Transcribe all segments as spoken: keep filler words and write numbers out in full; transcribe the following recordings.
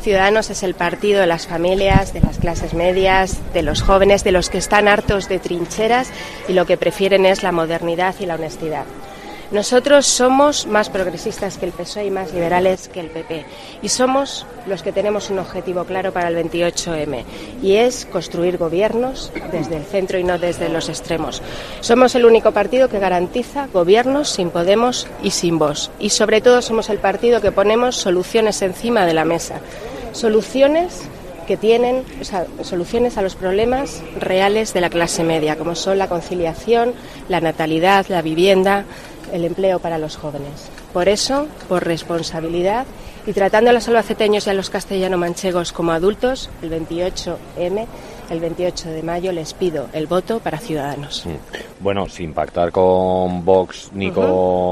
Ciudadanos es el partido de las familias, de las clases medias, de los jóvenes, de los que están hartos de trincheras y lo que prefieren es la modernidad y la honestidad. Nosotros somos más progresistas que el P S O E y más liberales que el P P. Y somos los que tenemos un objetivo claro para el veintiocho eme, y es construir gobiernos desde el centro y no desde los extremos. Somos el único partido que garantiza gobiernos sin Podemos y sin Vox. Y sobre todo somos el partido que ponemos soluciones encima de la mesa. Soluciones que tienen, o sea, soluciones a los problemas reales de la clase media, como son la conciliación, la natalidad, la vivienda, el empleo para los jóvenes. Por eso, por responsabilidad y tratando a los albaceteños y a los castellano-manchegos como adultos, el veintiocho eme, el veintiocho de mayo, les pido el voto para Ciudadanos. Bueno, sin pactar con Vox ni uh-huh.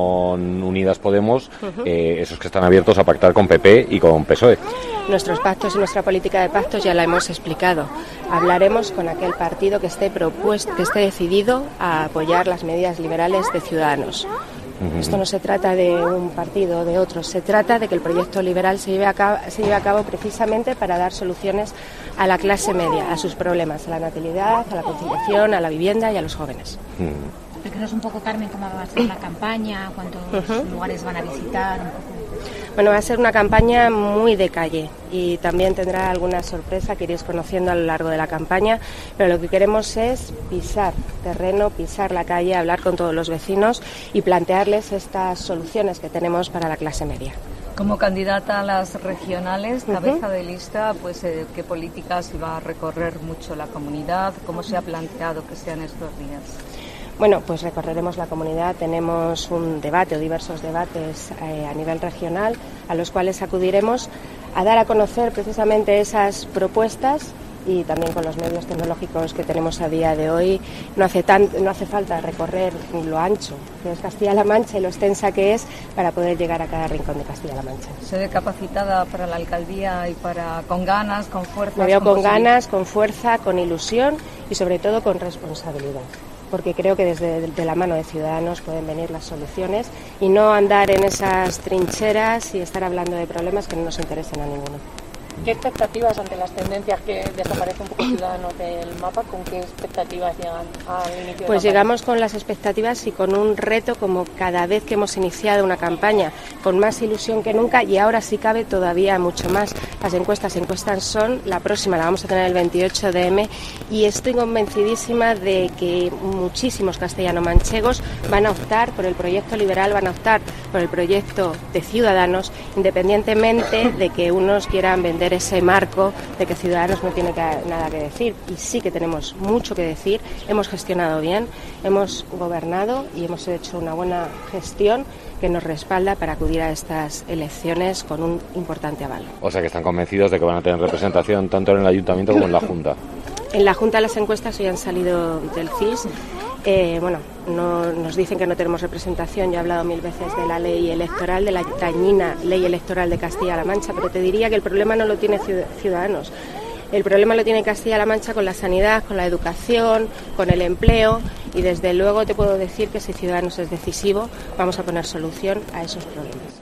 con Unidas Podemos, uh-huh. eh, esos que están abiertos a pactar con P P y con P S O E. Nuestros pactos y nuestra política de pactos ya la hemos explicado. Hablaremos con aquel partido que esté propuesto, que esté decidido a apoyar las medidas liberales de Ciudadanos. Uh-huh. Esto no se trata de un partido o de otro, se trata de que el proyecto liberal se lleve a cabo, se lleve a cabo precisamente para dar soluciones a la clase media, a sus problemas, a la natalidad, a la conciliación, a la vivienda y a los jóvenes. Uh-huh. Explícanos un poco, Carmen, cómo va a ser la campaña, cuántos uh-huh. lugares van a visitar, un poco. Bueno, va a ser una campaña muy de calle y también tendrá alguna sorpresa que iréis conociendo a lo largo de la campaña, pero lo que queremos es pisar terreno, pisar la calle, hablar con todos los vecinos y plantearles estas soluciones que tenemos para la clase media. Como candidata a las regionales, cabeza uh-huh. de lista, pues eh, ¿qué políticas va a recorrer mucho la comunidad? ¿Cómo se ha planteado que sean estos días? Bueno, pues recorreremos la comunidad, tenemos un debate o diversos debates eh, a nivel regional a los cuales acudiremos a dar a conocer precisamente esas propuestas y también con los medios tecnológicos que tenemos a día de hoy no hace, tan, no hace falta recorrer lo ancho que es Castilla-La Mancha y lo extensa que es para poder llegar a cada rincón de Castilla-La Mancha. ¿Se ve capacitada para la alcaldía y para con ganas, con fuerza? Me veo con ganas, con fuerza, con ilusión y sobre todo con responsabilidad, porque creo que desde de la mano de Ciudadanos pueden venir las soluciones y no andar en esas trincheras y estar hablando de problemas que no nos interesen a ninguno. ¿Qué expectativas ante las tendencias que desaparece un poco Ciudadanos del mapa? ¿Con qué expectativas llegan al inicio? Pues llegamos con las expectativas y con un reto como cada vez que hemos iniciado una campaña, con más ilusión que nunca y ahora sí cabe todavía mucho más. Las encuestas, encuestas son, la próxima la vamos a tener el veintiocho de eme y estoy convencidísima de que muchísimos castellano-manchegos van a optar por el proyecto liberal, van a optar por el proyecto de Ciudadanos, independientemente de que unos quieran vender ese marco de que Ciudadanos no tiene que, nada que decir, y sí que tenemos mucho que decir. Hemos gestionado bien, hemos gobernado y hemos hecho una buena gestión que nos respalda para acudir a estas elecciones con un importante aval. O sea que están convencidos de que van a tener representación tanto en el Ayuntamiento como en la Junta. En la Junta las encuestas hoy han salido del C I S. Eh, bueno, no, nos dicen que no tenemos representación. Yo he hablado mil veces de la ley electoral, de la dañina ley electoral de Castilla-La Mancha, pero te diría que el problema no lo tiene Ciudadanos. El problema lo tiene Castilla-La Mancha con la sanidad, con la educación, con el empleo y desde luego te puedo decir que si Ciudadanos es decisivo, vamos a poner solución a esos problemas.